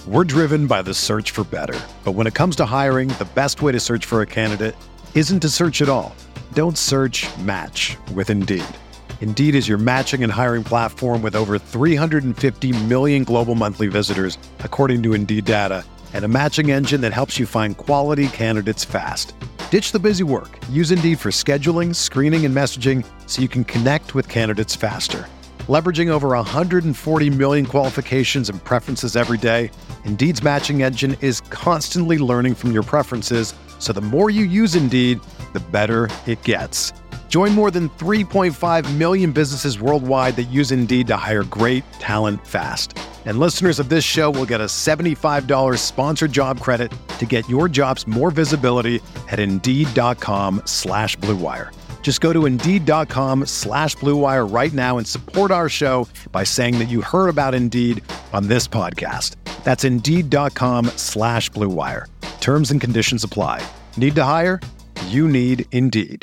We're driven by the search for better. But when it comes to hiring, the best way to search for a candidate isn't to search at all. Don't search, match with Indeed. Indeed is your matching and hiring platform with over 350 million global monthly visitors, according to Indeed data, and a matching engine that helps you find quality candidates fast. Ditch the busy work. Use Indeed for scheduling, screening, and messaging so you can connect with candidates faster. Leveraging over 140 million qualifications and preferences every day, Indeed's matching engine is constantly learning from your preferences, so the more you use Indeed, the better it gets. Join more than 3.5 million businesses worldwide that use Indeed to hire great talent fast. And listeners of this show will get a $75 sponsored job credit to get your jobs more visibility at Indeed.com/Blue Wire. Just go to Indeed.com/Blue Wire right now and support our show by saying that you heard about Indeed on this podcast. That's Indeed.com/Blue Wire. Terms and conditions apply. Need to hire? You need Indeed.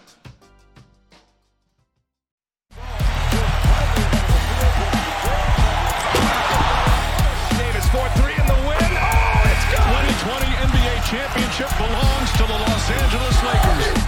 Davis 4-3 in the win. Oh, it's good. 2020 NBA championship belongs to the Los Angeles Lakers.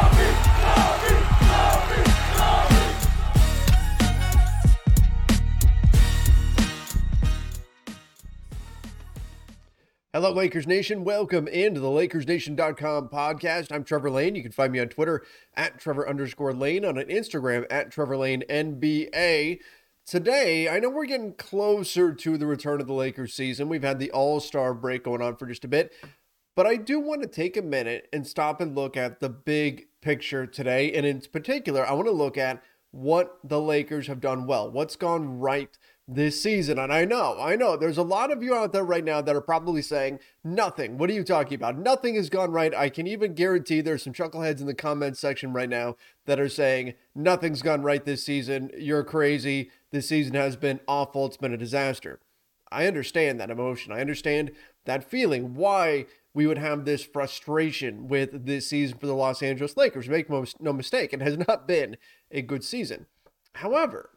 Hello, Lakers Nation. Welcome into the LakersNation.com podcast. I'm Trevor Lane. You can find me on Twitter at Trevor_Lane, on Instagram at TrevorLaneNBA. Today, I know we're getting closer to the return of the Lakers season. We've had the All-Star break going on for just a bit, but I do want to take a minute and stop and look at the big picture today. And in particular, I want to look at what the Lakers have done well, what's gone right this season. And I know, there's a lot of you out there right now that are probably saying, nothing. What are you talking about? Nothing has gone right. I can even guarantee there's some chuckleheads in the comments section right now that are saying, nothing's gone right this season. You're crazy. This season has been awful. It's been a disaster. I understand that emotion. I understand that feeling, why we would have this frustration with this season for the Los Angeles Lakers. Make no mistake, it has not been a good season. However,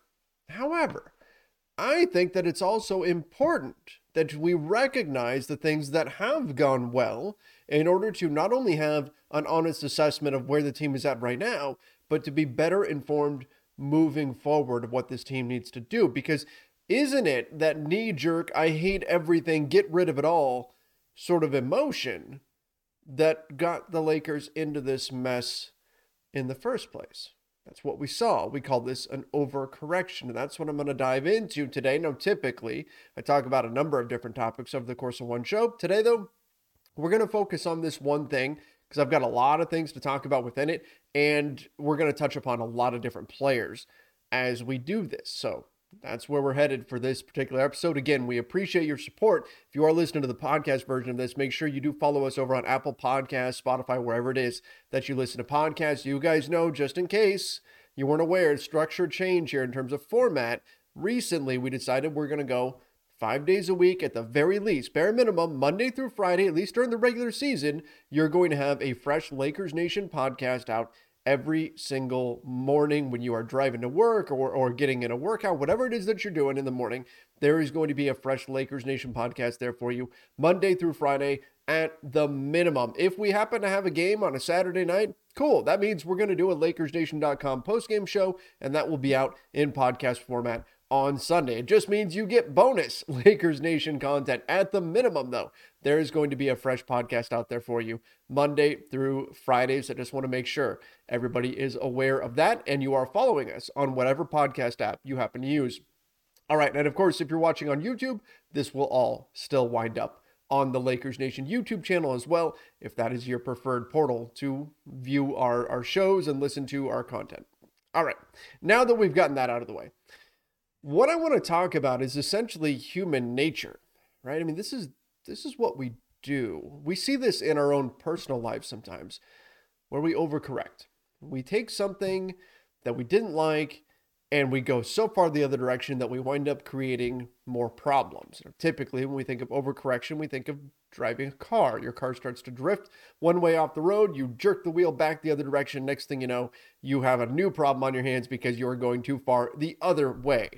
I think that it's also important that we recognize the things that have gone well in order to not only have an honest assessment of where the team is at right now, but to be better informed moving forward of what this team needs to do. Because isn't it that knee-jerk, I hate everything, get rid of it all sort of emotion that got the Lakers into this mess in the first place? That's what we saw. We call this an overcorrection, and that's what I'm going to dive into today. Now, typically, I talk about a number of different topics over the course of one show. Today, though, we're going to focus on this one thing because I've got a lot of things to talk about within it, and we're going to touch upon a lot of different players as we do this. So that's where we're headed for this particular episode. Again, we appreciate your support. If you are listening to the podcast version of this, make sure you do follow us over on Apple Podcasts, Spotify, wherever it is that you listen to podcasts. You guys know, just in case you weren't aware, structure change here in terms of format. Recently, we decided we're going to go 5 days a week at the very least, bare minimum, Monday through Friday, at least during the regular season. You're going to have a fresh Lakers Nation podcast out every single morning when you are driving to work or getting in a workout, whatever it is that you're doing in the morning. There is going to be a fresh Lakers Nation podcast there for you Monday through Friday at the minimum. If we happen to have a game on a Saturday night, cool. That means we're going to do a LakersNation.com postgame show, and that will be out in podcast format on Sunday. It just means you get bonus Lakers Nation content at the minimum, though. There is going to be a fresh podcast out there for you Monday through Fridays. I just want to make sure everybody is aware of that and you are following us on whatever podcast app you happen to use. All right, and of course, if you're watching on YouTube, this will all still wind up on the Lakers Nation YouTube channel as well, if that is your preferred portal to view our shows and listen to our content. All right, now that we've gotten that out of the way, what I want to talk about is essentially human nature, right? I mean, this is what we do. We see this in our own personal lives sometimes, where we overcorrect. We take something that we didn't like, and we go so far the other direction that we wind up creating more problems. Typically, when we think of overcorrection, we think of driving a car. Your car starts to drift one way off the road, you jerk the wheel back the other direction. Next thing you know, you have a new problem on your hands because you are going too far the other way.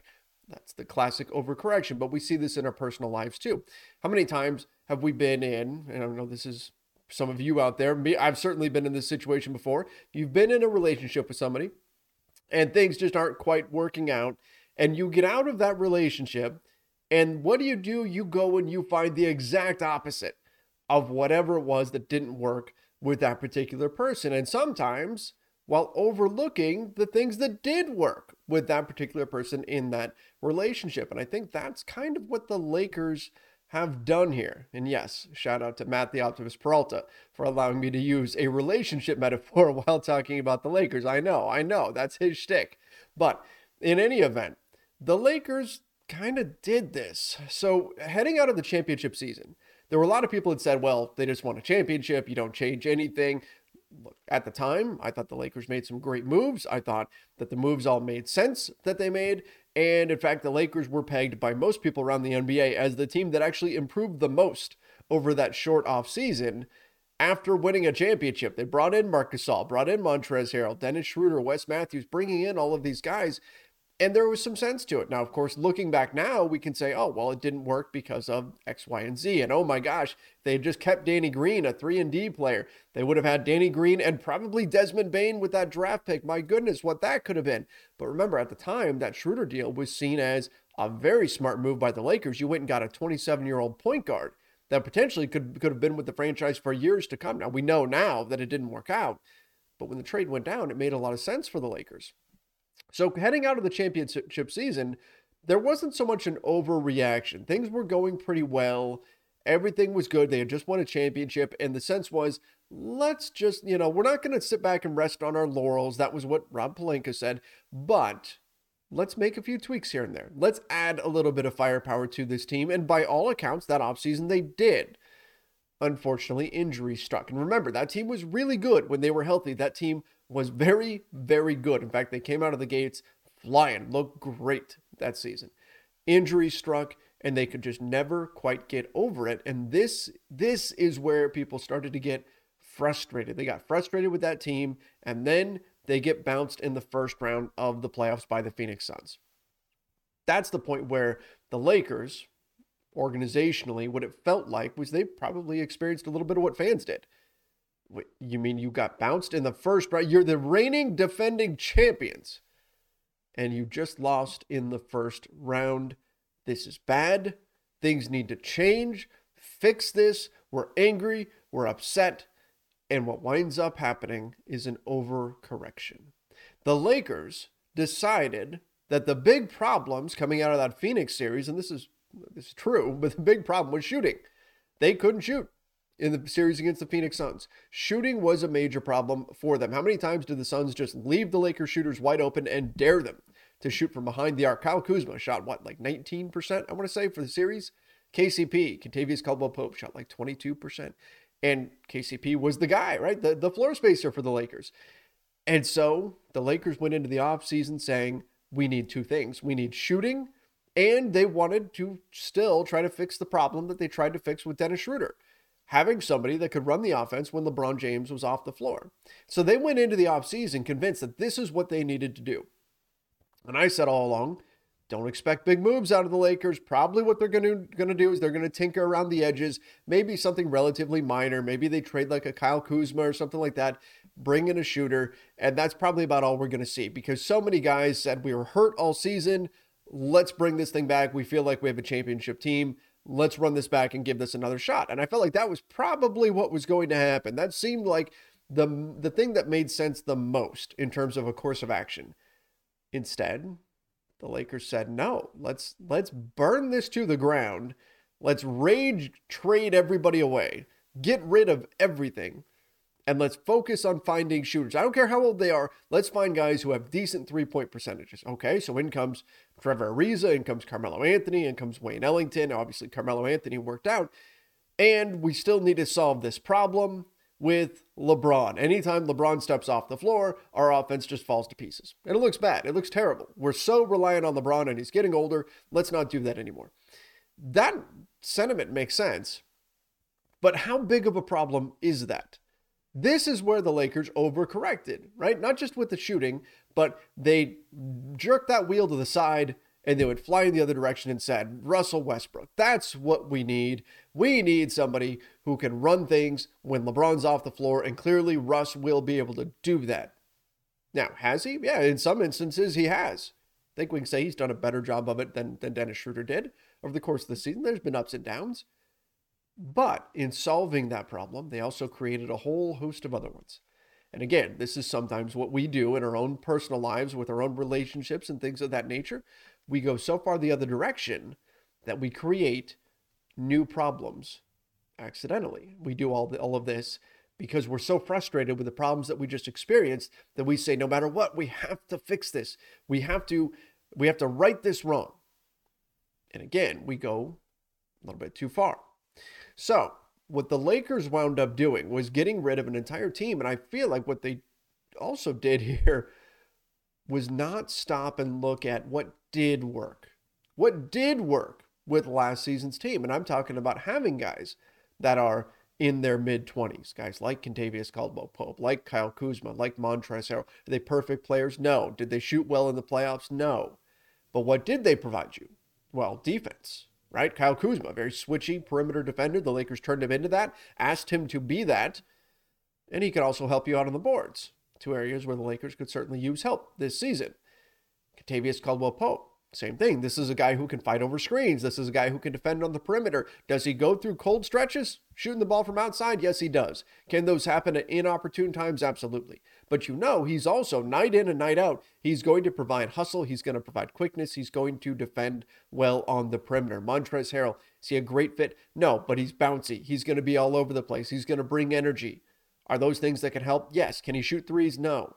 That's the classic overcorrection, but we see this in our personal lives too. How many times have we been in, and I know this is some of you out there, I've certainly been in this situation before. You've been in a relationship with somebody and things just aren't quite working out, and you get out of that relationship, and what do? You go and you find the exact opposite of whatever it was that didn't work with that particular person. And sometimes while overlooking the things that did work with that particular person in that relationship. And I think that's kind of what the Lakers have done here. And yes, shout out to Matt the Optimist Peralta for allowing me to use a relationship metaphor while talking about the Lakers. I know, that's his shtick. But in any event, the Lakers kind of did this. So heading out of the championship season, there were a lot of people that said, well, they just won a championship. You don't change anything. Look, at the time, I thought the Lakers made some great moves. I thought that the moves all made sense that they made. And in fact, the Lakers were pegged by most people around the NBA as the team that actually improved the most over that short off season after winning a championship. They brought in Marc Gasol, brought in Montrezl Harrell, Dennis Schroeder, Wes Matthews, bringing in all of these guys. And there was some sense to it. Now, of course, looking back now, we can say, oh, well, it didn't work because of X, Y, and Z. And oh my gosh, they had just kept Danny Green, a 3-and-D player. They would have had Danny Green and probably Desmond Bane with that draft pick. My goodness, what that could have been. But remember, at the time, that Schroeder deal was seen as a very smart move by the Lakers. You went and got a 27-year-old point guard that potentially could have been with the franchise for years to come. Now, we know now that it didn't work out. But when the trade went down, it made a lot of sense for the Lakers. So heading out of the championship season, there wasn't so much an overreaction. Things were going pretty well. Everything was good. They had just won a championship. And the sense was, let's just, we're not going to sit back and rest on our laurels. That was what Rob Pelinka said. But let's make a few tweaks here and there. Let's add a little bit of firepower to this team. And by all accounts, that offseason they did. Unfortunately, injuries struck. And remember, that team was really good when they were healthy. That team was very, very good. In fact, they came out of the gates flying, looked great that season. Injuries struck, and they could just never quite get over it. And this is where people started to get frustrated. They got frustrated with that team, and then they get bounced in the first round of the playoffs by the Phoenix Suns. That's the point where the Lakers, organizationally, what it felt like was they probably experienced a little bit of what fans did. Wait, you mean you got bounced in the first round? You're the reigning defending champions, and you just lost in the first round. This is bad. Things need to change. Fix this. We're angry. We're upset. And what winds up happening is an overcorrection. The Lakers decided that the big problems coming out of that Phoenix series, and this is true, but the big problem was shooting. They couldn't shoot in the series against the Phoenix Suns. Shooting was a major problem for them. How many times did the Suns just leave the Lakers shooters wide open and dare them to shoot from behind the arc? Kyle Kuzma shot, 19%, I want to say, for the series? KCP, Kentavious Caldwell-Pope, shot 22%. And KCP was the guy, right? The floor spacer for the Lakers. And so the Lakers went into the offseason saying, we need two things. We need shooting, and they wanted to still try to fix the problem that they tried to fix with Dennis Schroeder, having somebody that could run the offense when LeBron James was off the floor. So they went into the offseason convinced that this is what they needed to do. And I said all along, don't expect big moves out of the Lakers. Probably what they're going to do is they're going to tinker around the edges, maybe something relatively minor. Maybe they trade like a Kyle Kuzma or something like that, bring in a shooter, and that's probably about all we're going to see because so many guys said we were hurt all season. Let's bring this thing back. We feel like we have a championship team. Let's run this back and give this another shot. And I felt like that was probably what was going to happen. That seemed like the thing that made sense the most in terms of a course of action. Instead, the Lakers said, no, let's burn this to the ground. Let's rage trade everybody away. Get rid of everything. And let's focus on finding shooters. I don't care how old they are. Let's find guys who have decent three-point percentages. Okay, so in comes Trevor Ariza, in comes Carmelo Anthony, in comes Wayne Ellington. Obviously, Carmelo Anthony worked out. And we still need to solve this problem with LeBron. Anytime LeBron steps off the floor, our offense just falls to pieces. And it looks bad. It looks terrible. We're so reliant on LeBron, and he's getting older. Let's not do that anymore. That sentiment makes sense. But how big of a problem is that? This is where the Lakers overcorrected, right? Not just with the shooting, but they jerked that wheel to the side and they would fly in the other direction and said, Russell Westbrook, that's what we need. We need somebody who can run things when LeBron's off the floor, and clearly Russ will be able to do that. Now, has he? Yeah, in some instances he has. I think we can say he's done a better job of it than Dennis Schroeder did over the course of the season. There's been ups and downs. But in solving that problem, they also created a whole host of other ones. And again, this is sometimes what we do in our own personal lives with our own relationships and things of that nature. We go so far the other direction that we create new problems accidentally. We do all of this because we're so frustrated with the problems that we just experienced that we say, no matter what, we have to fix this. We have to right this wrong. And again, we go a little bit too far. So what the Lakers wound up doing was getting rid of an entire team. And I feel like what they also did here was not stop and look at what did work. What did work with last season's team. And I'm talking about having guys that are in their mid-20s, guys like Kentavious Caldwell-Pope, like Kyle Kuzma, like Montrezl Harrell. Are they perfect players? No. Did they shoot well in the playoffs? No. But what did they provide you? Well, defense, right? Kyle Kuzma, very switchy perimeter defender. The Lakers turned him into that, asked him to be that, and he could also help you out on the boards. Two areas where the Lakers could certainly use help this season. Kentavious Caldwell-Pope, same thing. This is a guy who can fight over screens. This is a guy who can defend on the perimeter. Does he go through cold stretches, shooting the ball from outside? Yes, he does. Can those happen at inopportune times? Absolutely. But he's also night in and night out. He's going to provide hustle. He's going to provide quickness. He's going to defend well on the perimeter. Montrezl Harrell, is he a great fit? No, but he's bouncy. He's going to be all over the place. He's going to bring energy. Are those things that can help? Yes. Can he shoot threes? No.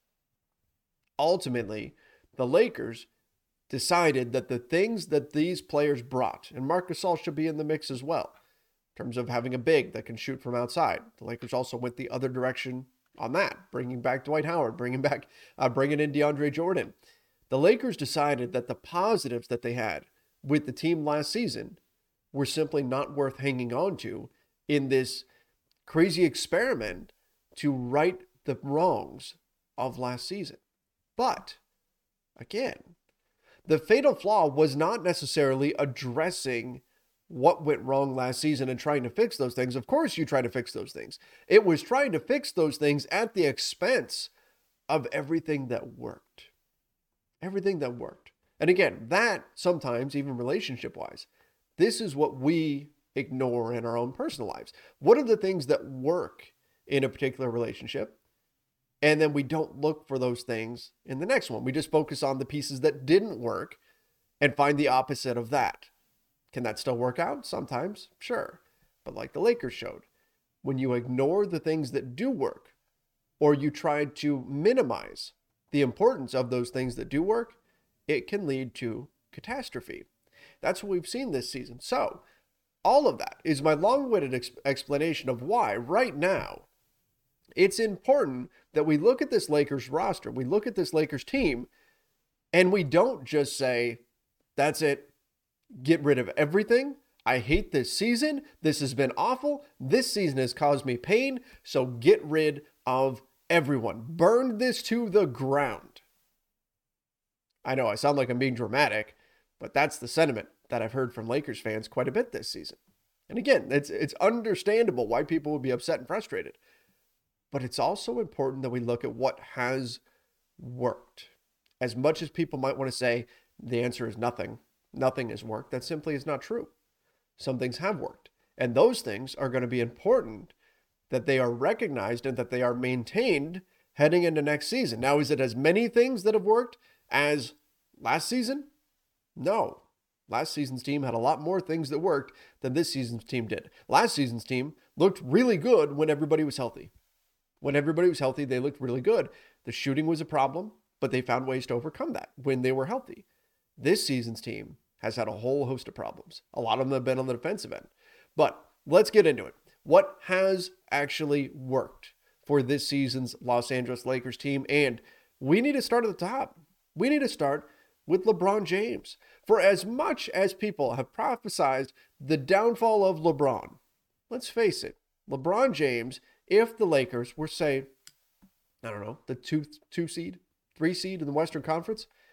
Ultimately, the Lakers decided that the things that these players brought, and Marc Gasol should be in the mix as well, in terms of having a big that can shoot from outside. The Lakers also went the other direction on that, bringing back Dwight Howard, bringing in DeAndre Jordan. The Lakers decided that the positives that they had with the team last season were simply not worth hanging on to in this crazy experiment to right the wrongs of last season. But, again, the fatal flaw was not necessarily addressing what went wrong last season and trying to fix those things. Of course you try to fix those things. It was trying to fix those things at the expense of everything that worked. Everything that worked. And again, that sometimes, even relationship-wise, this is what we ignore in our own personal lives. What are the things that work in a particular relationship? And then we don't look for those things in the next one. We just focus on the pieces that didn't work and find the opposite of that. Can that still work out? Sometimes, sure. But like the Lakers showed, when you ignore the things that do work, or you try to minimize the importance of those things that do work, it can lead to catastrophe. That's what we've seen this season. So, all of that is my long-winded explanation of why, right now, it's important that we look at this Lakers roster, we look at this Lakers team, and we don't just say, that's it, get rid of everything. I hate this season. This has been awful. This season has caused me pain, so get rid of everyone. Burn this to the ground. I know I sound like I'm being dramatic, but that's the sentiment that I've heard from Lakers fans quite a bit this season. And again, it's understandable why people would be upset and frustrated. But it's also important that we look at what has worked. As much as people might want to say the answer is nothing, nothing has worked, that simply is not true. Some things have worked. And those things are going to be important that they are recognized and that they are maintained heading into next season. Now, is it as many things that have worked as last season? No. Last season's team had a lot more things that worked than this season's team did. Last season's team looked really good when everybody was healthy. When everybody was healthy, they looked really good. The shooting was a problem, but they found ways to overcome that when they were healthy. This season's team has had a whole host of problems. A lot of them have been on the defensive end. But let's get into it. What has actually worked for this season's Los Angeles Lakers team? And we need to start at the top. We need to start with LeBron James. For as much as people have prophesied the downfall of LeBron, let's face it, LeBron James, if the Lakers were, say, I don't know, the 2 seed, 3 seed in the Western Conference,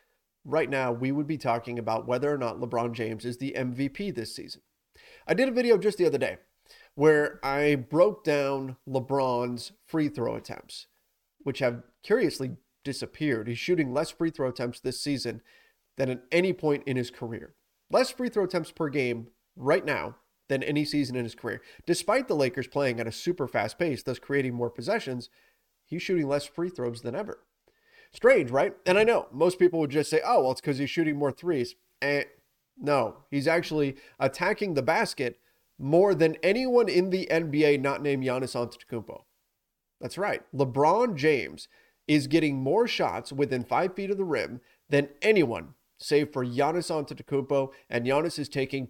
right now we would be talking about whether or not LeBron James is the MVP this season. I did a video just the other day where I broke down LeBron's free throw attempts, which have curiously disappeared. He's shooting less free throw attempts this season than at any point in his career. Less free throw attempts per game right now than any season in his career. Despite the Lakers playing at a super fast pace, thus creating more possessions, he's shooting less free throws than ever. Strange, right? And I know most people would just say, oh, well, it's because he's shooting more threes. No, he's actually attacking the basket more than anyone in the NBA not named Giannis Antetokounmpo. That's right. LeBron James is getting more shots within 5 feet of the rim than anyone, save for Giannis Antetokounmpo, and Giannis is taking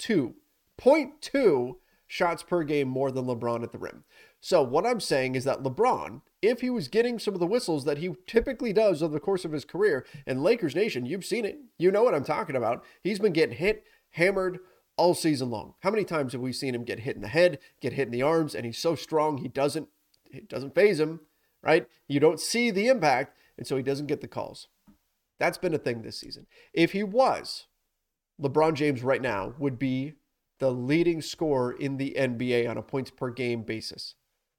0.2 shots per game more than LeBron at the rim. So what I'm saying is that LeBron, if he was getting some of the whistles that he typically does over the course of his career, and Lakers Nation, you've seen it, you know what I'm talking about. He's been getting hit, hammered all season long. How many times have we seen him get hit in the head, get hit in the arms, and he's so strong it doesn't faze him, right? You don't see the impact, and so he doesn't get the calls. That's been a thing this season. If he was, LeBron James right now would be the leading scorer in the NBA on a points per game basis.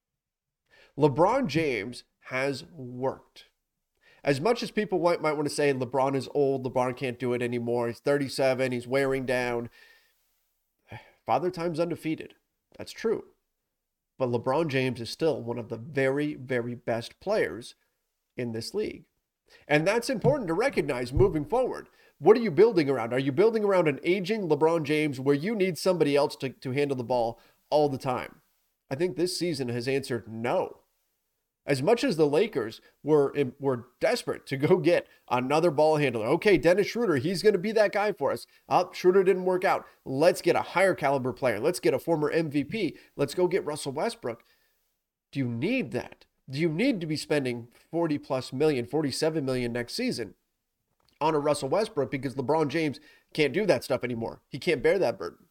LeBron James has worked. As much as people might want to say LeBron is old, LeBron can't do it anymore, he's 37, he's wearing down. Father Time's undefeated. That's true. But LeBron James is still one of the very, very best players in this league. And that's important to recognize moving forward. What are you building around? Are you building around an aging LeBron James where you need somebody else to handle the ball all the time? I think this season has answered no. As much as the Lakers were desperate to go get another ball handler. Okay, Dennis Schroeder, he's going to be that guy for us. Schroeder didn't work out. Let's get a higher caliber player. Let's get a former MVP. Let's go get Russell Westbrook. Do you need that? Do you need to be spending 47 million next season on a Russell Westbrook because LeBron James can't do that stuff anymore? He can't bear that burden.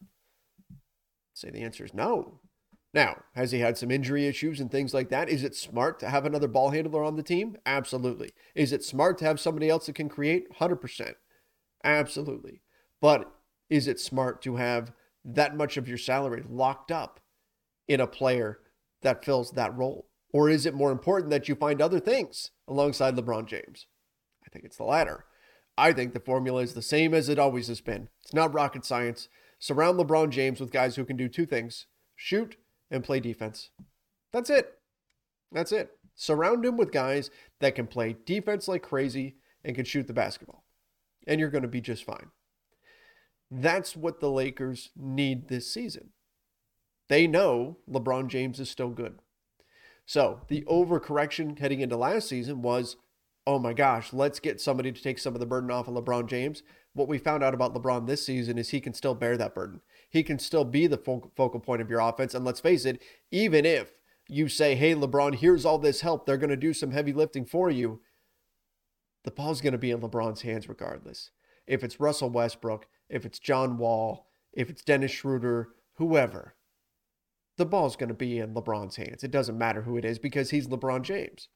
Say the answer is no. Now, has he had some injury issues and things like that? Is it smart to have another ball handler on the team? Absolutely. Is it smart to have somebody else that can create? 100%. Absolutely. But is it smart to have that much of your salary locked up in a player that fills that role? Or is it more important that you find other things alongside LeBron James? I think it's the latter. I think the formula is the same as it always has been. It's not rocket science. Surround LeBron James with guys who can do two things: shoot and play defense. That's it. That's it. Surround him with guys that can play defense like crazy and can shoot the basketball. And you're going to be just fine. That's what the Lakers need this season. They know LeBron James is still good. So the overcorrection heading into last season was, oh my gosh, let's get somebody to take some of the burden off of LeBron James. What we found out about LeBron this season is he can still bear that burden. He can still be the focal point of your offense. And let's face it, even if you say, hey, LeBron, here's all this help, they're going to do some heavy lifting for you, the ball's going to be in LeBron's hands regardless. If it's Russell Westbrook, if it's John Wall, if it's Dennis Schroeder, whoever, the ball's going to be in LeBron's hands. It doesn't matter who it is because he's LeBron James.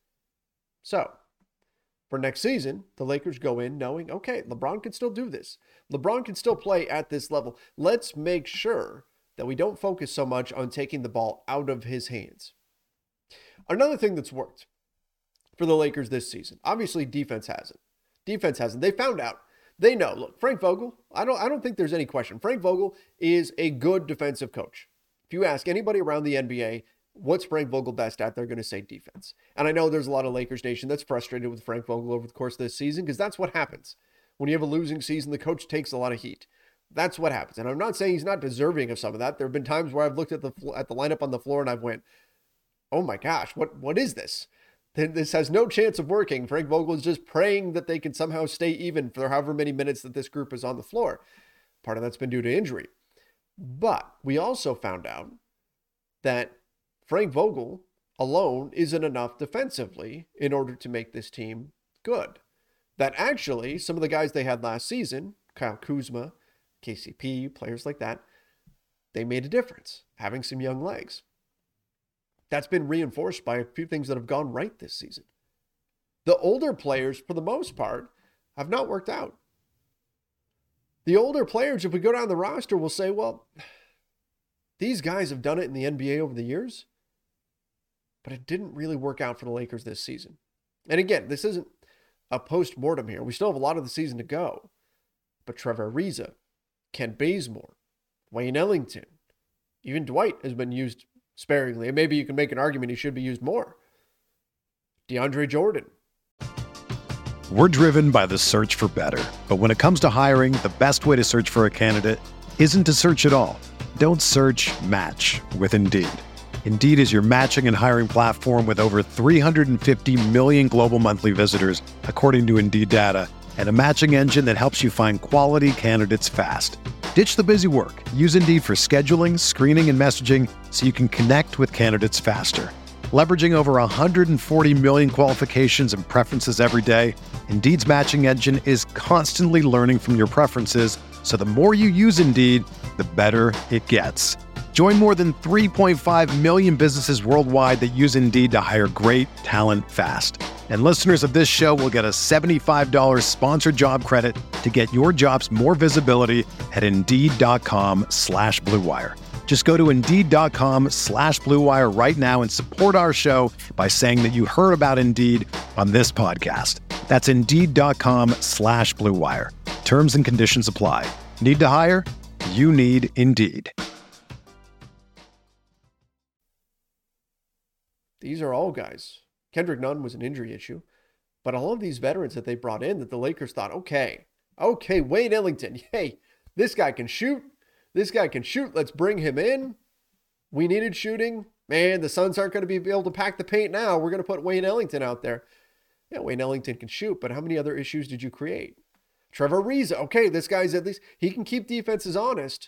So for next season, the Lakers go in knowing, okay, LeBron can still do this. LeBron can still play at this level. Let's make sure that we don't focus so much on taking the ball out of his hands. Another thing that's worked for the Lakers this season, obviously defense hasn't. Defense hasn't. They found out. They know. Look, Frank Vogel, I don't think there's any question. Frank Vogel is a good defensive coach. If you ask anybody around the NBA, what's Frank Vogel best at? They're going to say defense. And I know there's a lot of Lakers Nation that's frustrated with Frank Vogel over the course of this season because that's what happens. When you have a losing season, the coach takes a lot of heat. That's what happens. And I'm not saying he's not deserving of some of that. There have been times where I've looked at the lineup on the floor and I've went, oh my gosh, what is this? This has no chance of working. Frank Vogel is just praying that they can somehow stay even for however many minutes that this group is on the floor. Part of that's been due to injury. But we also found out that Frank Vogel alone isn't enough defensively in order to make this team good. That actually, some of the guys they had last season, Kyle Kuzma, KCP, players like that, they made a difference, having some young legs. That's been reinforced by a few things that have gone right this season. The older players, for the most part, have not worked out. The older players, if we go down the roster, will say, well, these guys have done it in the NBA over the years, but it didn't really work out for the Lakers this season. And again, this isn't a post-mortem here. We still have a lot of the season to go. But Trevor Ariza, Kent Bazemore, Wayne Ellington, even Dwight has been used sparingly. And maybe you can make an argument he should be used more. DeAndre Jordan. We're driven by the search for better. But when it comes to hiring, the best way to search for a candidate isn't to search at all. Don't search, match with Indeed. Indeed is your matching and hiring platform with over 350 million global monthly visitors, according to Indeed data, and a matching engine that helps you find quality candidates fast. Ditch the busy work. Use Indeed for scheduling, screening, and messaging so you can connect with candidates faster. Leveraging over 140 million qualifications and preferences every day, Indeed's matching engine is constantly learning from your preferences, so the more you use Indeed, the better it gets. Join more than 3.5 million businesses worldwide that use Indeed to hire great talent fast. And listeners of this show will get a $75 sponsored job credit to get your jobs more visibility at Indeed.com/Blue Wire. Just go to Indeed.com/Blue Wire right now and support our show by saying that you heard about Indeed on this podcast. That's Indeed.com/Blue Wire. Terms and conditions apply. Need to hire? You need Indeed. These are all guys. Kendrick Nunn was an injury issue, but all of these veterans that they brought in that the Lakers thought, okay, Wayne Ellington, hey, this guy can shoot. Let's bring him in. We needed shooting. Man, the Suns aren't going to be able to pack the paint now. We're going to put Wayne Ellington out there. Yeah, Wayne Ellington can shoot, but how many other issues did you create? Trevor Ariza, okay, this guy's at least, he can keep defenses honest.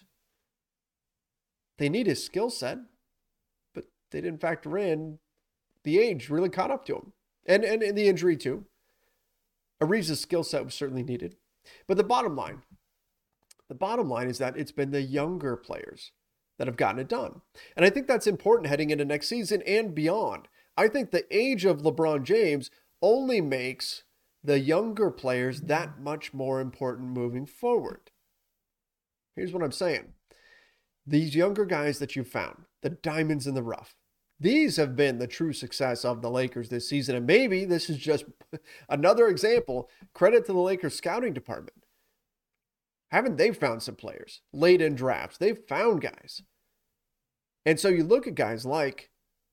They need his skill set, but they didn't factor in the age really caught up to him. And the injury too. Ariza's skill set was certainly needed. But the bottom line is that it's been the younger players that have gotten it done. And I think that's important heading into next season and beyond. I think the age of LeBron James only makes the younger players that much more important moving forward. Here's what I'm saying. These younger guys that you've found, the diamonds in the rough, these have been the true success of the Lakers this season. And maybe this is just another example. Credit to the Lakers scouting department. Haven't they found some players late in drafts? They've found guys. And so you look at guys like,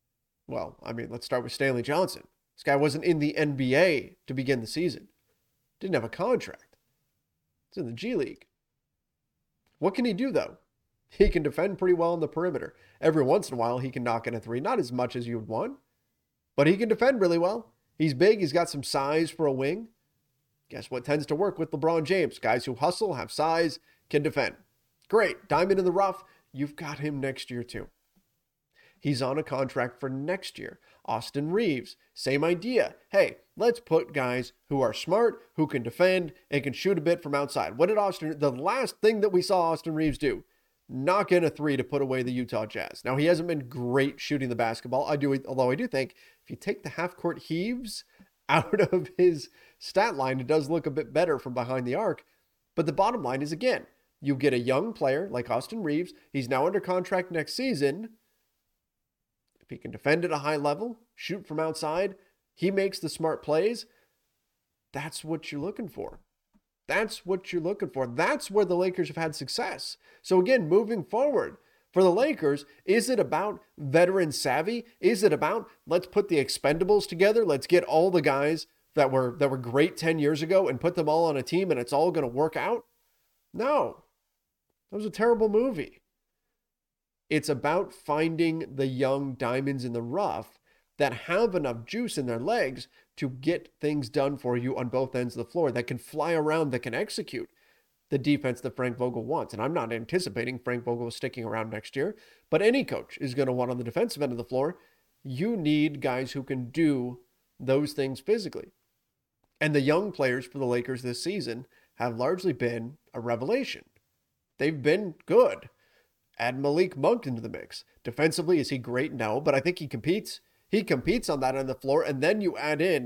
let's start with Stanley Johnson. This guy wasn't in the NBA to begin the season. Didn't have a contract. It's in the G League. What can he do though? He can defend pretty well on the perimeter. Every once in a while, he can knock in a three. Not as much as you would want, but he can defend really well. He's big. He's got some size for a wing. Guess what tends to work with LeBron James? Guys who hustle, have size, can defend. Great. Diamond in the rough. You've got him next year too. He's on a contract for next year. Austin Reeves, same idea. Hey, let's put guys who are smart, who can defend, and can shoot a bit from outside. What did the last thing that we saw Austin Reeves do? Knock in a three to put away the Utah Jazz. Now, he hasn't been great shooting the basketball. Although I do think if you take the half-court heaves out of his stat line, it does look a bit better from behind the arc. But the bottom line is, again, you get a young player like Austin Reeves. He's now under contract next season. If he can defend at a high level, shoot from outside, he makes the smart plays. That's what you're looking for. That's what you're looking for. That's where the Lakers have had success. So again, moving forward for the Lakers, is it about veteran savvy? Is it about let's put the expendables together? Let's get all the guys that were great 10 years ago and put them all on a team and it's all going to work out? No. That was a terrible movie. It's about finding the young diamonds in the rough that have enough juice in their legs to get things done for you on both ends of the floor, that can fly around, that can execute the defense that Frank Vogel wants. And I'm not anticipating Frank Vogel is sticking around next year, but any coach is going to want on the defensive end of the floor, you need guys who can do those things physically. And the young players for the Lakers this season have largely been a revelation. They've been good. Add Malik Monk into the mix. Defensively, is he great? No, but I think he competes. He competes on that end of the floor, and then you add in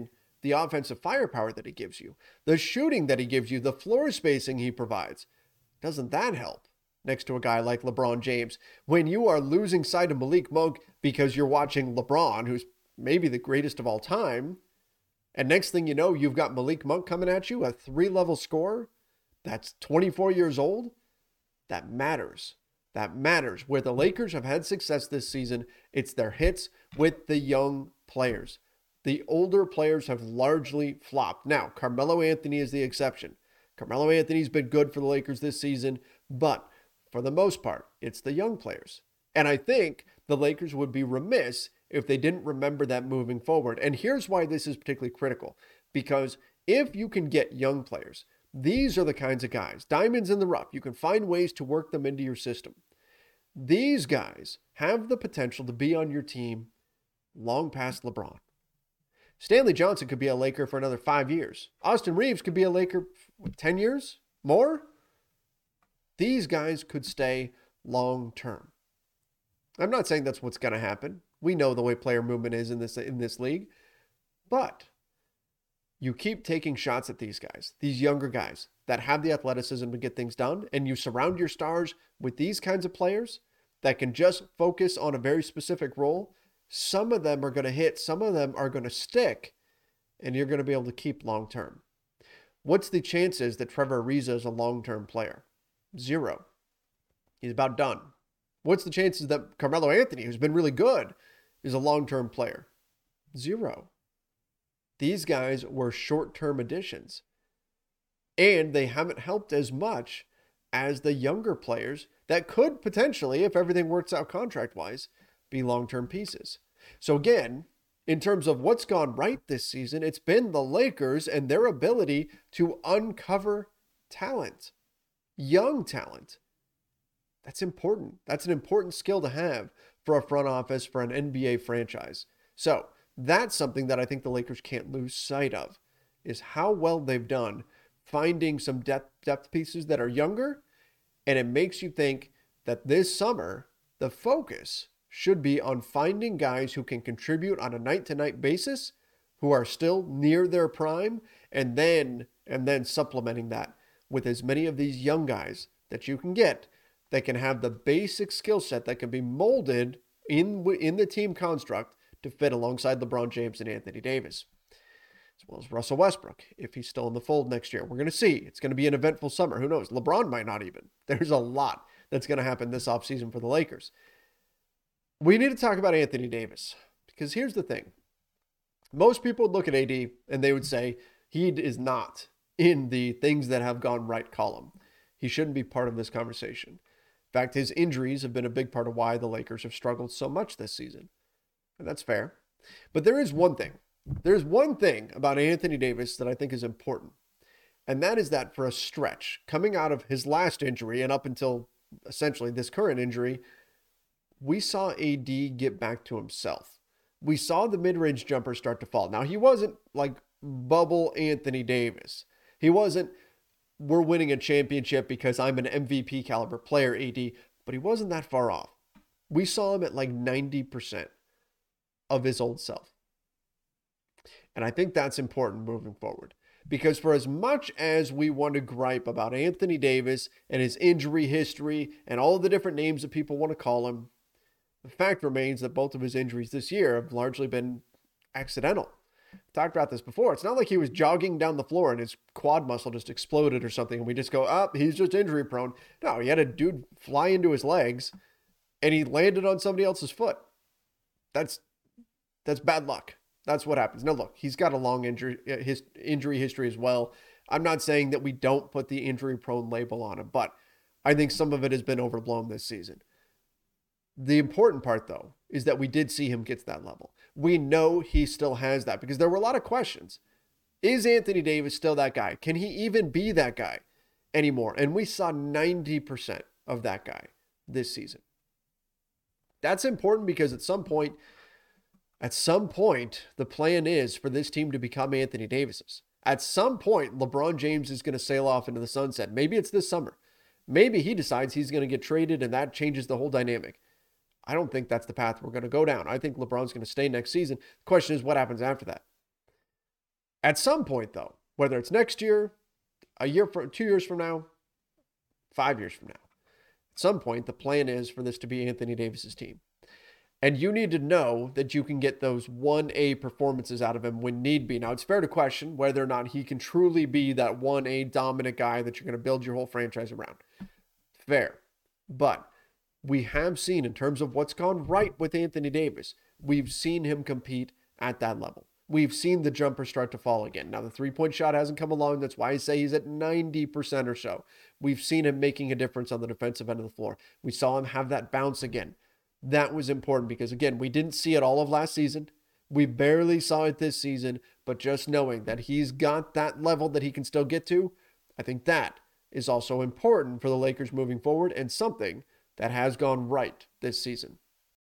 the offensive firepower that he gives you, the shooting that he gives you, the floor spacing he provides. Doesn't that help next to a guy like LeBron James when you are losing sight of Malik Monk because you're watching LeBron, who's maybe the greatest of all time, and next thing you know, you've got Malik Monk coming at you, a 3-level scorer that's 24 years old? That matters. That matters. Where the Lakers have had success this season, it's their hits with the young players. The older players have largely flopped. Now, Carmelo Anthony is the exception. Carmelo Anthony's been good for the Lakers this season, but for the most part, it's the young players. And I think the Lakers would be remiss if they didn't remember that moving forward. And here's why this is particularly critical. Because if you can get young players, these are the kinds of guys, diamonds in the rough. You can find ways to work them into your system. These guys have the potential to be on your team long past LeBron. Stanley Johnson could be a Laker for another 5 years. Austin Reeves could be a Laker for 10 years? More? These guys could stay long term. I'm not saying that's what's going to happen. We know the way player movement is in this league. But you keep taking shots at these guys, these younger guys that have the athleticism to get things done, and you surround your stars with these kinds of players that can just focus on a very specific role. Some of them are going to hit, some of them are going to stick, and you're going to be able to keep long term. What's the chances that Trevor Ariza is a long-term player? 0. He's about done. What's the chances that Carmelo Anthony, who's been really good, is a long-term player? 0. These guys were short-term additions. And they haven't helped as much as the younger players that could potentially, if everything works out contract-wise, be long-term pieces. So again, in terms of what's gone right this season, it's been the Lakers and their ability to uncover talent, young talent. That's important. That's an important skill to have for a front office, for an NBA franchise. So that's something that I think the Lakers can't lose sight of, is how well they've done finding some depth pieces that are younger. And it makes you think that this summer, the focus should be on finding guys who can contribute on a night-to-night basis, who are still near their prime, and then supplementing that with as many of these young guys that you can get that can have the basic skill set that can be molded in the team construct to fit alongside LeBron James and Anthony Davis, as well as Russell Westbrook, if he's still in the fold next year. We're going to see. It's going to be an eventful summer. Who knows? LeBron might not even. There's a lot that's going to happen this offseason for the Lakers. We need to talk about Anthony Davis, because here's the thing. Most people would look at AD and they would say he is not in the things that have gone right column. He shouldn't be part of this conversation. In fact, his injuries have been a big part of why the Lakers have struggled so much this season. And that's fair. But there is one thing. There's one thing about Anthony Davis that I think is important. And that is that for a stretch, coming out of his last injury and up until essentially this current injury, we saw AD get back to himself. We saw the mid-range jumper start to fall. Now, he wasn't like bubble Anthony Davis. He wasn't, we're winning a championship because I'm an MVP caliber player, AD, but he wasn't that far off. We saw him at like 90% of his old self. And I think that's important moving forward. Because for as much as we want to gripe about Anthony Davis and his injury history and all the different names that people want to call him, the fact remains that both of his injuries this year have largely been accidental. I talked about this before. It's not like he was jogging down the floor and his quad muscle just exploded or something and we just go, he's just injury prone. No, he had a dude fly into his legs and he landed on somebody else's foot. That's bad luck. That's what happens. Now, look, he's got a long injury history as well. I'm not saying that we don't put the injury-prone label on him, but I think some of it has been overblown this season. The important part, though, is that we did see him get to that level. We know he still has that because there were a lot of questions. Is Anthony Davis still that guy? Can he even be that guy anymore? And we saw 90% of that guy this season. That's important because at some point, the plan is for this team to become Anthony Davis's. At some point, LeBron James is going to sail off into the sunset. Maybe it's this summer. Maybe he decides he's going to get traded and that changes the whole dynamic. I don't think that's the path we're going to go down. I think LeBron's going to stay next season. The question is what happens after that. At some point, though, whether it's next year, a year from 2 years from now, 5 years from now, at some point, the plan is for this to be Anthony Davis's team. And you need to know that you can get those 1A performances out of him when need be. Now, it's fair to question whether or not he can truly be that 1A dominant guy that you're going to build your whole franchise around. Fair. But we have seen, in terms of what's gone right with Anthony Davis, we've seen him compete at that level. We've seen the jumper start to fall again. Now, the three-point shot hasn't come along. That's why I say he's at 90% or so. We've seen him making a difference on the defensive end of the floor. We saw him have that bounce again. That was important because, again, we didn't see it all of last season. We barely saw it this season, but just knowing that he's got that level that he can still get to, I think that is also important for the Lakers moving forward and something that has gone right this season.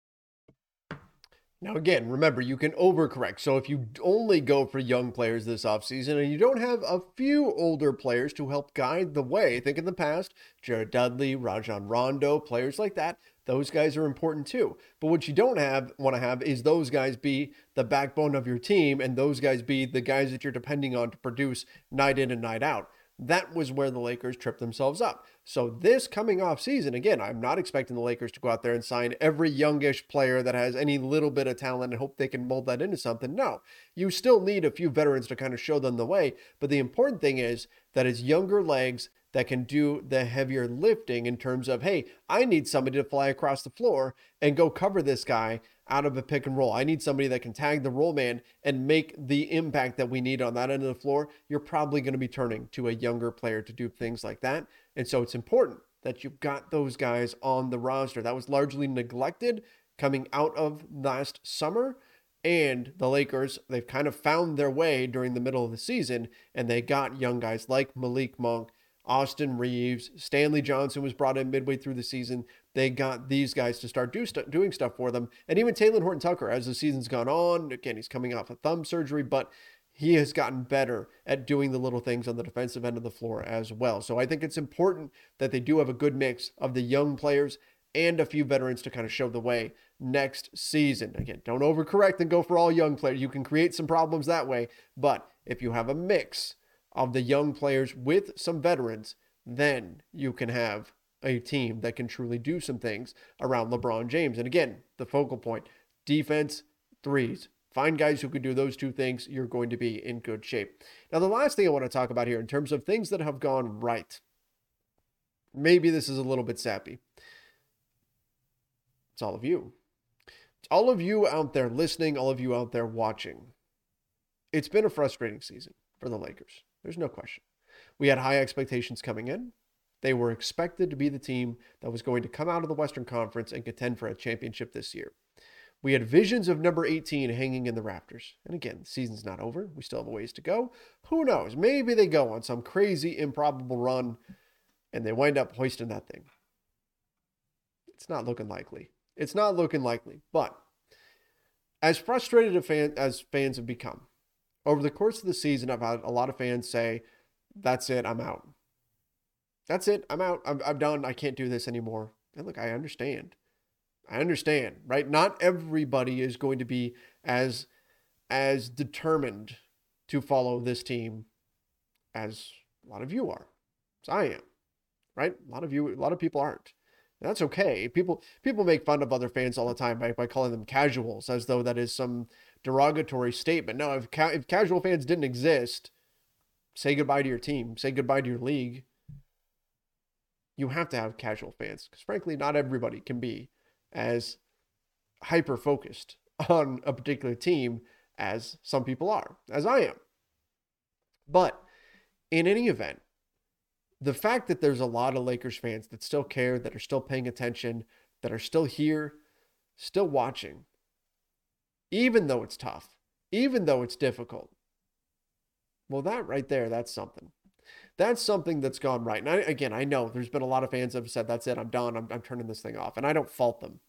Now, again, remember, you can overcorrect. So if you only go for young players this offseason and you don't have a few older players to help guide the way, think in the past, Jared Dudley, Rajon Rondo, players like that, those guys are important too. But what you don't want to have is those guys be the backbone of your team and those guys be the guys that you're depending on to produce night in and night out. That was where the Lakers tripped themselves up. So this coming off season, again, I'm not expecting the Lakers to go out there and sign every youngish player that has any little bit of talent and hope they can mold that into something. No, you still need a few veterans to kind of show them the way. But the important thing is that it's younger legs that can do the heavier lifting in terms of, hey, I need somebody to fly across the floor and go cover this guy out of a pick and roll. I need somebody that can tag the roll man and make the impact that we need on that end of the floor. You're probably going to be turning to a younger player to do things like that. And so it's important that you've got those guys on the roster. That was largely neglected coming out of last summer. And the Lakers, they've kind of found their way during the middle of the season, and they got young guys like Malik Monk, Austin Reeves, Stanley Johnson was brought in midway through the season. They got these guys to start doing stuff for them. And even Talen Horton-Tucker, as the season's gone on, again, he's coming off a thumb surgery, but he has gotten better at doing the little things on the defensive end of the floor as well. So I think it's important that they do have a good mix of the young players and a few veterans to kind of show the way next season. Again, don't overcorrect and go for all young players. You can create some problems that way, but if you have a mix of the young players with some veterans, then you can have a team that can truly do some things around LeBron James. And again, the focal point, defense, threes. Find guys who can do those two things. You're going to be in good shape. Now, the last thing I want to talk about here in terms of things that have gone right, maybe this is a little bit sappy. It's all of you. It's all of you out there listening, all of you out there watching. It's been a frustrating season for the Lakers. There's no question. We had high expectations coming in. They were expected to be the team that was going to come out of the Western Conference and contend for a championship this year. We had visions of number 18 hanging in the rafters. And again, the season's not over. We still have a ways to go. Who knows? Maybe they go on some crazy, improbable run and they wind up hoisting that thing. It's not looking likely. It's not looking likely. But as frustrated as fans have become, over the course of the season, I've had a lot of fans say, that's it, I'm out. That's it, I'm out. I'm done. I can't do this anymore. And look, I understand. Right? Not everybody is going to be as determined to follow this team as a lot of you are, as I am, right? A lot of people aren't. And that's okay. People make fun of other fans all the time by calling them casuals, as though that is some derogatory statement. No, if casual fans didn't exist, say goodbye to your team, say goodbye to your league. You have to have casual fans because frankly, not everybody can be as hyper-focused on a particular team as some people are, as I am. But in any event, the fact that there's a lot of Lakers fans that still care, that are still paying attention, that are still here, still watching, even though it's tough, even though it's difficult, well, that right there, that's something. That's something that's gone right. And I know there's been a lot of fans that have said, that's it, I'm done, I'm turning this thing off. And I don't fault them.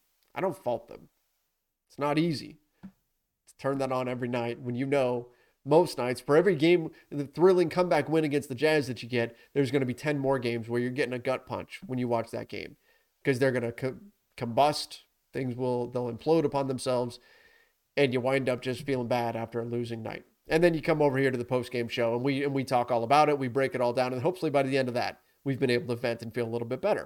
It's not easy to turn that on every night when you know most nights, for every game, the thrilling comeback win against the Jazz that you get, there's going to be 10 more games where you're getting a gut punch when you watch that game because they're going to combust. They'll implode upon themselves and you wind up just feeling bad after a losing night. And then you come over here to the post-game show and we talk all about it. We break it all down. And hopefully by the end of that, we've been able to vent and feel a little bit better.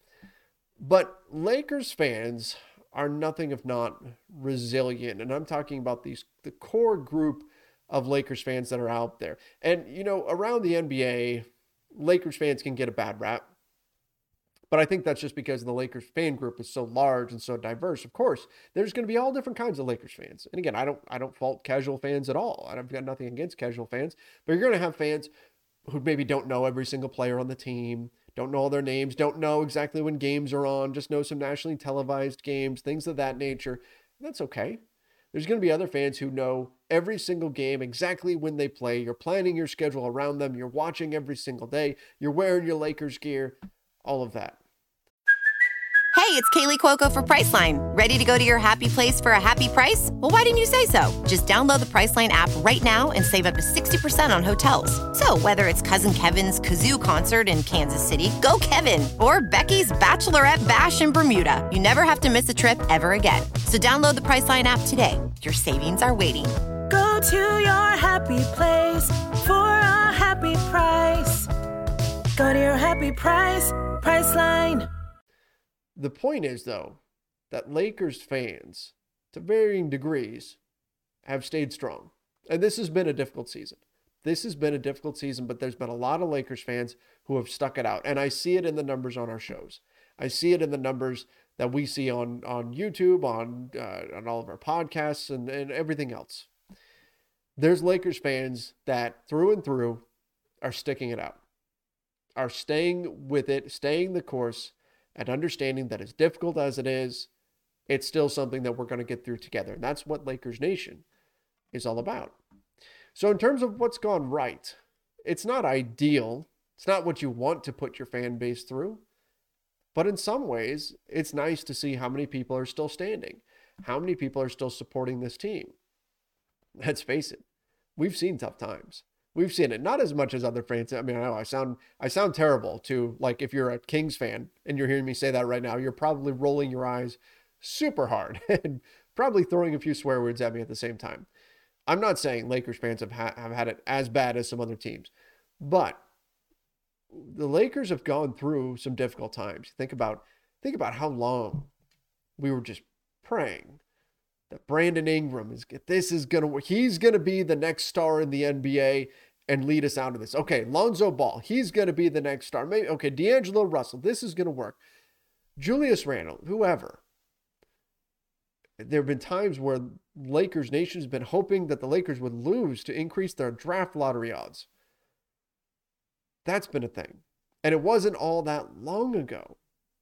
But Lakers fans are nothing if not resilient. And I'm talking about the core group of Lakers fans that are out there. And, around the NBA, Lakers fans can get a bad rap. But I think that's just because the Lakers fan group is so large and so diverse. Of course, there's going to be all different kinds of Lakers fans. And again, I don't fault casual fans at all. I've got nothing against casual fans. But you're going to have fans who maybe don't know every single player on the team, don't know all their names, don't know exactly when games are on, just know some nationally televised games, things of that nature. And that's okay. There's going to be other fans who know every single game, exactly when they play. You're planning your schedule around them. You're watching every single day. You're wearing your Lakers gear, all of that. Hey, it's Kaylee Cuoco for Priceline. Ready to go to your happy place for a happy price? Well, why didn't you say so? Just download the Priceline app right now and save up to 60% on hotels. So whether it's Cousin Kevin's Kazoo Concert in Kansas City, go Kevin, or Becky's Bachelorette Bash in Bermuda, you never have to miss a trip ever again. So download the Priceline app today. Your savings are waiting. Go to your happy place for a happy price. Go to your happy price, Priceline. The point is, though, that Lakers fans, to varying degrees, have stayed strong. And this has been a difficult season. But there's been a lot of Lakers fans who have stuck it out. And I see it in the numbers on our shows. I see it in the numbers that we see on YouTube, on all of our podcasts, and everything else. There's Lakers fans that, through and through, are sticking it out, are staying with it, staying the course, and understanding that as difficult as it is, it's still something that we're going to get through together. And that's what Lakers Nation is all about. So in terms of what's gone right, it's not ideal. It's not what you want to put your fan base through. But in some ways, it's nice to see how many people are still standing, how many people are still supporting this team. Let's face it, we've seen tough times. We've seen it, not as much as other fans. I mean, I know I sound terrible to, like, if you're a Kings fan and you're hearing me say that right now, you're probably rolling your eyes super hard and probably throwing a few swear words at me at the same time. I'm not saying Lakers fans have had it as bad as some other teams, but the Lakers have gone through some difficult times. Think about how long we were just praying that Brandon Ingram he's going to be the next star in the NBA and lead us out of this. Okay, Lonzo Ball, he's going to be the next star. Maybe, okay, D'Angelo Russell, this is going to work. Julius Randle, whoever. There have been times where Lakers Nation has been hoping that the Lakers would lose to increase their draft lottery odds. That's been a thing. And it wasn't all that long ago.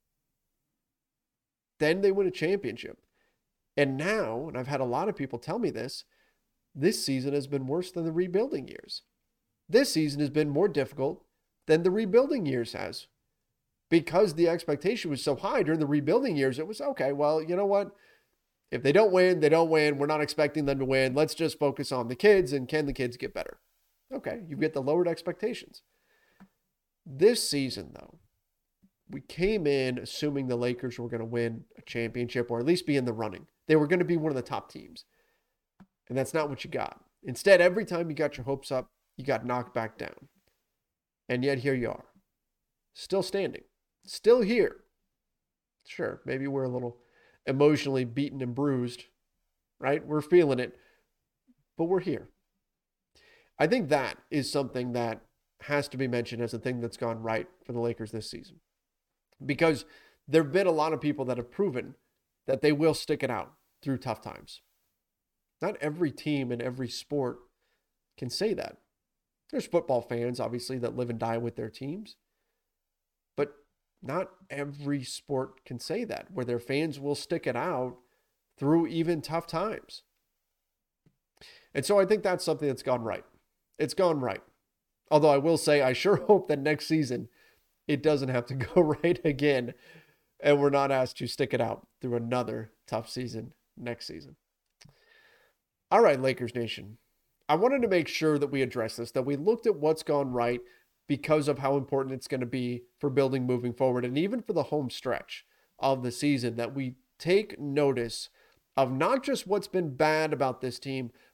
Then they win a championship. And now, and I've had a lot of people tell me this season has been worse than the rebuilding years. This season has been more difficult than the rebuilding years has. Because the expectation was so high during the rebuilding years, it was, okay, well, you know what? If they don't win, they don't win. We're not expecting them to win. Let's just focus on the kids, and can the kids get better? Okay, you get the lowered expectations. This season, though, we came in assuming the Lakers were going to win a championship or at least be in the running. They were going to be one of the top teams. And that's not what you got. Instead, every time you got your hopes up, you got knocked back down. And yet here you are. Still standing. Still here. Sure, maybe we're a little emotionally beaten and bruised, right? We're feeling it. But we're here. I think that is something that has to be mentioned as a thing that's gone right for the Lakers this season. Because there have been a lot of people that have proven that they will stick it out through tough times. Not every team in every sport can say that. There's football fans, obviously, that live and die with their teams. But not every sport can say that, where their fans will stick it out through even tough times. And so I think that's something that's gone right. It's gone right. Although I will say, I sure hope that next season it doesn't have to go right again, and we're not asked to stick it out through another tough season next season. All right, Lakers Nation. I wanted to make sure that we address this, that we looked at what's gone right because of how important it's going to be for building moving forward, and even for the home stretch of the season, that we take notice of not just what's been bad about this team,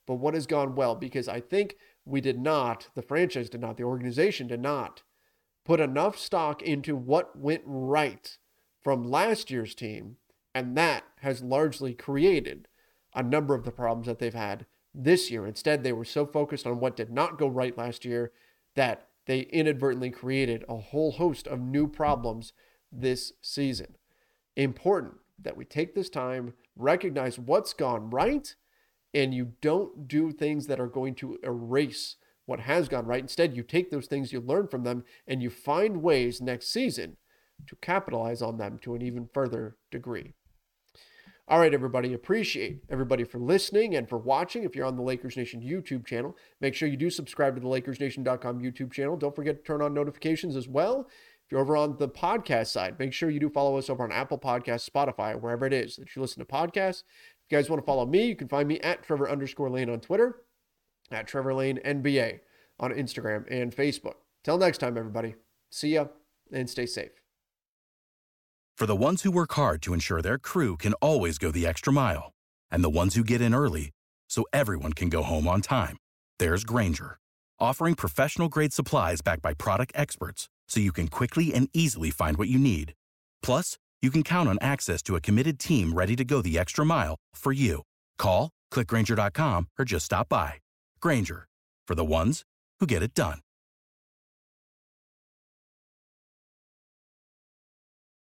but what has gone well, because I think the franchise did not, the organization did not put enough stock into what went right from last year's team, and that has largely created a number of the problems that they've had this year. Instead, they were so focused on what did not go right last year that they inadvertently created a whole host of new problems this season. Important that we take this time, recognize what's gone right, and you don't do things that are going to erase what has gone right. Instead, you take those things, you learn from them, and you find ways next season to capitalize on them to an even further degree. All right, everybody, appreciate everybody for listening and for watching. If you're on the Lakers Nation YouTube channel, make sure you do subscribe to the LakersNation.com YouTube channel. Don't forget to turn on notifications as well. If you're over on the podcast side, make sure you do follow us over on Apple Podcasts, Spotify, wherever it is that you listen to podcasts. If you guys want to follow me, you can find me at Trevor_Lane on Twitter, at Trevor Lane NBA on Instagram and Facebook. Till next time, everybody. See ya and stay safe. For the ones who work hard to ensure their crew can always go the extra mile, and the ones who get in early so everyone can go home on time, there's Grainger, offering professional-grade supplies backed by product experts so you can quickly and easily find what you need. Plus, you can count on access to a committed team ready to go the extra mile for you. Call, click Grainger.com, or just stop by. Grainger, for the ones who get it done.